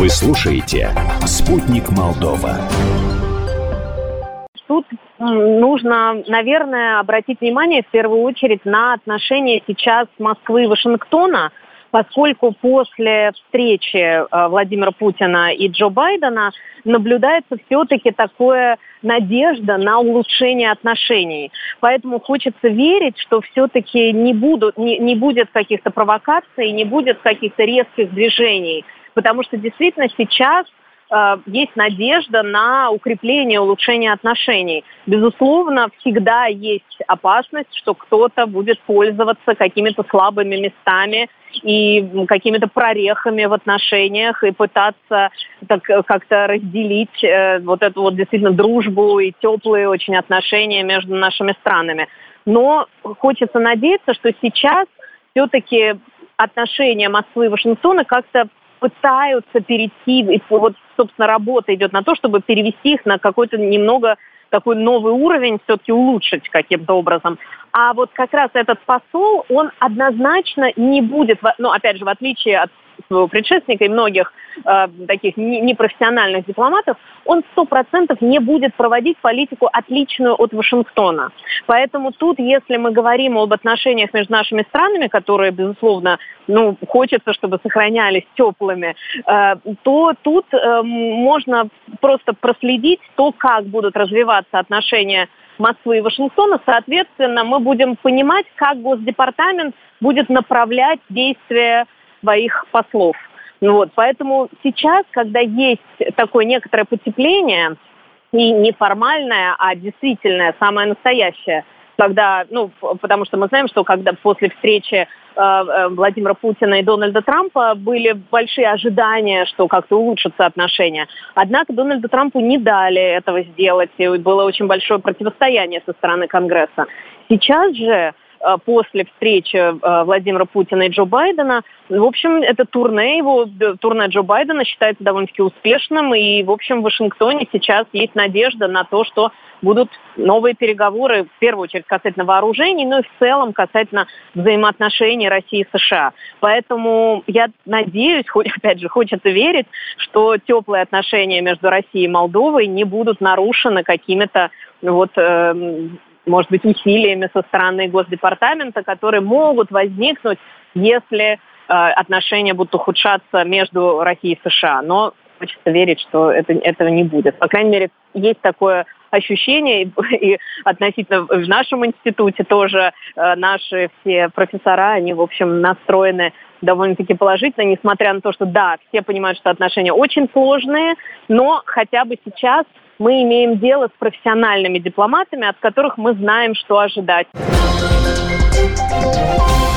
Вы слушаете «Спутник Молдова». Тут нужно, наверное, обратить внимание в первую очередь на отношения сейчас Москвы и Вашингтона, поскольку после встречи Владимира Путина и Джо Байдена наблюдается все-таки такая надежда на улучшение отношений. Поэтому хочется верить, что все-таки не будет каких-то провокаций, не будет каких-то резких движений, потому что действительно сейчас есть надежда на укрепление, улучшение отношений. Безусловно, всегда есть опасность, что кто-то будет пользоваться какими-то слабыми местами и какими-то прорехами в отношениях и пытаться как-то разделить вот эту вот действительно дружбу и теплые очень отношения между нашими странами. Но хочется надеяться, что сейчас все-таки отношения Москвы и Вашингтона как-то пытаются перейти, и вот, собственно, работа идет на то, чтобы перевести их на какой-то немного такой новый уровень, все-таки улучшить каким-то образом. А вот как раз этот посол, он однозначно не будет, опять же, в отличие от своего предшественника и многих таких непрофессиональных дипломатов, он 100% не будет проводить политику, отличную от Вашингтона. Поэтому тут, если мы говорим об отношениях между нашими странами, которые, безусловно, хочется, чтобы сохранялись теплыми, то тут можно просто проследить то, как будут развиваться отношения Москвы и Вашингтона. Соответственно, мы будем понимать, как Госдепартамент будет направлять действия своих послов. Поэтому сейчас, когда есть такое некоторое потепление, и не формальное, а действительное, самое настоящее, когда, потому что мы знаем, что когда после встречи Владимира Путина и Дональда Трампа были большие ожидания, что как-то улучшатся отношения. Однако Дональду Трампу не дали этого сделать, и было очень большое противостояние со стороны Конгресса. Сейчас же, после встречи Владимира Путина и Джо Байдена, в общем, это турне Джо Байдена считается довольно-таки успешным, и, в общем, в Вашингтоне сейчас есть надежда на то, что будут новые переговоры, в первую очередь касательно вооружений, но и в целом касательно взаимоотношений России и США. Поэтому я надеюсь, опять же, хочется верить, что теплые отношения между Россией и Молдовой не будут нарушены какими-то может быть, усилиями со стороны Госдепартамента, которые могут возникнуть, если отношения будут ухудшаться между Россией и США. Но хочется верить, что этого не будет. По крайней мере, есть такое ощущение, и относительно в нашем институте тоже наши все профессора, они, в общем, настроены довольно-таки положительно, несмотря на то, что, да, все понимают, что отношения очень сложные, но хотя бы сейчас мы имеем дело с профессиональными дипломатами, от которых мы знаем, что ожидать.